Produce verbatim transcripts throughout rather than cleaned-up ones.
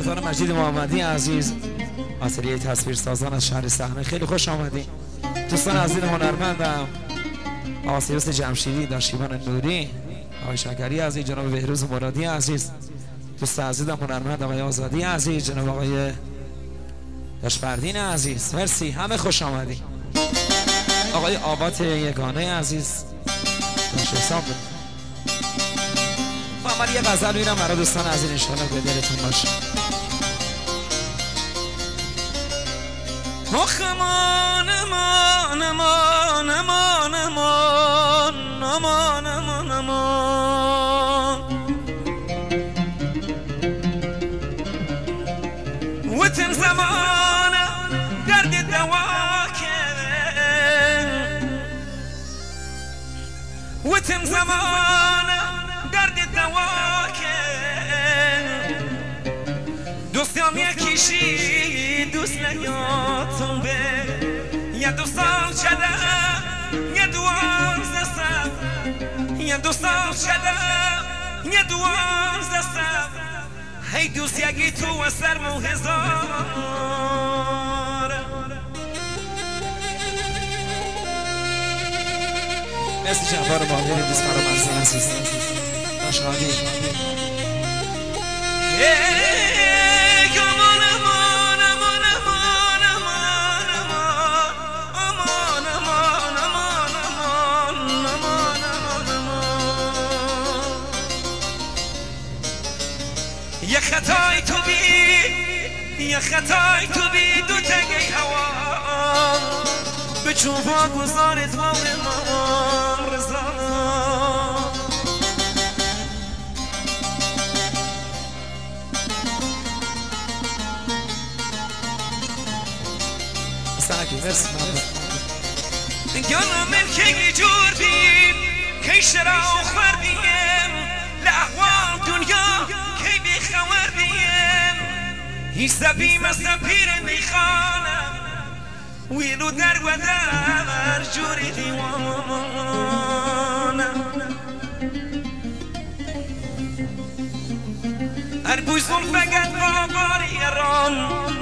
یادان مجید محمدی عزیز آتلیه تصویر سازان از شهر صحنه، خیلی خوش آمدی. دوستان عزیز هنرمندم آقا سیروس جمشیدی، داشتیبان نوری، آقای شکری عزیز، جناب بهروز مرادی عزیز، دوست عزیزم هنرمند آقای آزادی عزیز، جناب آقای داشفردین عزیز، مرسی، همه خوش آمدی. آقای آبات یگانه عزیز خوش حساب بود. من یه غزل میرم برای دوستان عزیز، انشاءالله به دلتون باشه. آخ امان امان امان امان امان امان امان امان وتن زمان درد دوا کرد، وتن زمان درد دوا کرد، دوستم یکیشی دوست نیاتون به یه دو سال شده یه دوازده سال، یه دو سال شده یه دوازده سال، هی دوست یکی تو و سرمو هزار. مرسی جعفر باقری، دوست فرامرزی عزیز، داشادی. یه خطای تو بی یه خطای تو بی دو تگه هوا به چوبا گذارت ما به ما رضا. ساکی مرسی گانا ملکی جور بیم که شرا خور بیم لحوال دنیا کی بی خور بیم هیچ زبیم از زبیر میخانم ویلو در و در جوری دیوانم اربوزون فقط باباری رام،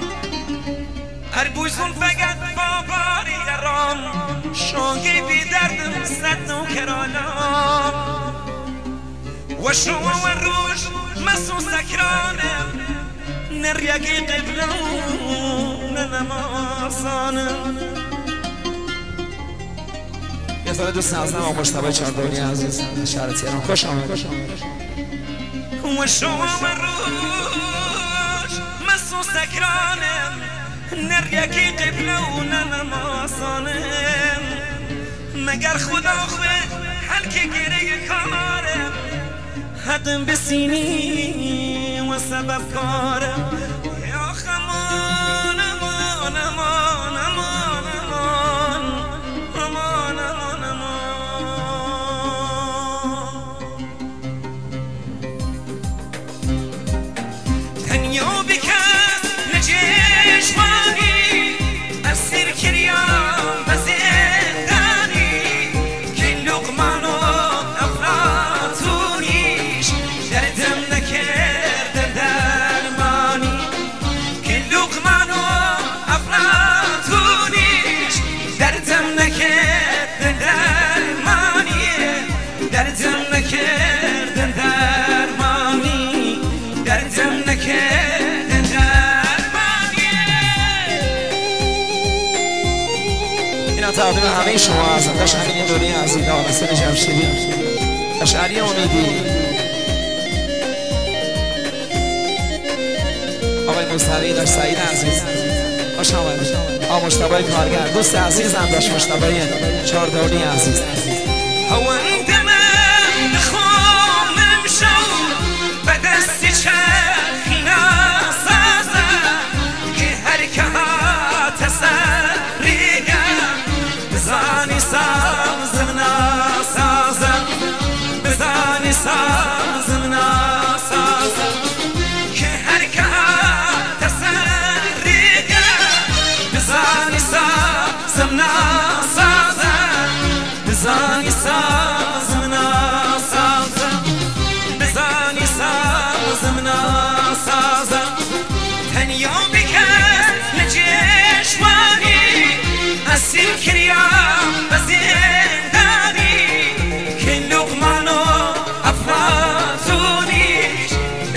اربوزون فقط باباری رام، شانگی بی دردم صد نو کرالام و شما و روش مسو سکرانم نریگی قبلون نمازانم. یه سال دوست نازنم آقا مجتبی چاردونی عزیز، شهر تهران، خوش آمد. و شما و روش مسو سکرانم نریگی قبلون نمازانم، مگر خدا خواه حل که گره کارم حدم بسینی و سبب کارم. یا خمان امان امان امان امان امان امان امان تنیا بکس نجشمانی از سر کریام و زندانی که لقمان و افلاطونیش دردم نکرده درمانی، که لقمان و افلاطونیش دردم نکرده درمانی، دردم نکرده درمانی، دردم نکرده درمانی. اینا تقدیم همه شما هستم، داشتین دوری عزیز آقاسم جمشیدی، اشعری امیدی، آقای مصطفی داشت سعید عزیز، خوش آمدید. آقا مجتبی کارگر، دوست عزیزم داشت مجتبی چاردونی عزیز. هوا دمم خونم شو به دست چرخی نسازم که هر که ها تسریم بزانی سازم نسازم، بزانی سازم نسازم که هر که زانی سازم نسازم، زانی سازم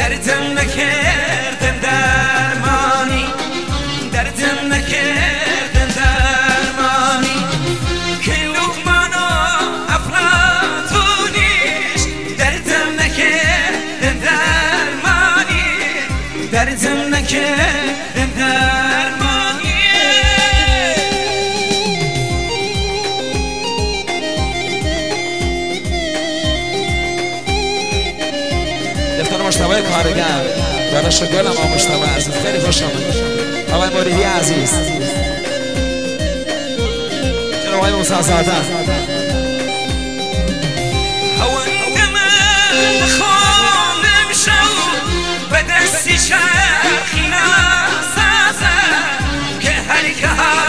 دردم نکردن درمانی دردم نکردن درمانی که لقمان و افلاطونیش دردم نکردن درمانی دردم نکردن درمانی دفتر مشتبه کارگر داداش گلم آقا مشتبه عزیز خیلی خوش آمد آقای موریدی عزیز جناب آقای موسی زاده هوندم خانم شو به دستی شرخی نسازم که هر که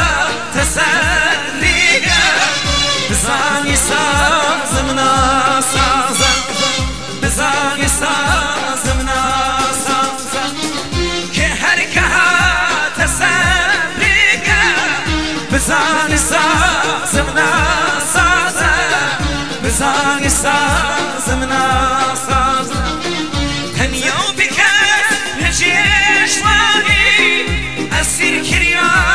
تسلیه بزنی سازم نسازم بزنی سازم نسازم که هر که تسلیه بزنی سازم نسازم بزنی سازم نسازم تنیا بکن نجیشوانی اسیر کریان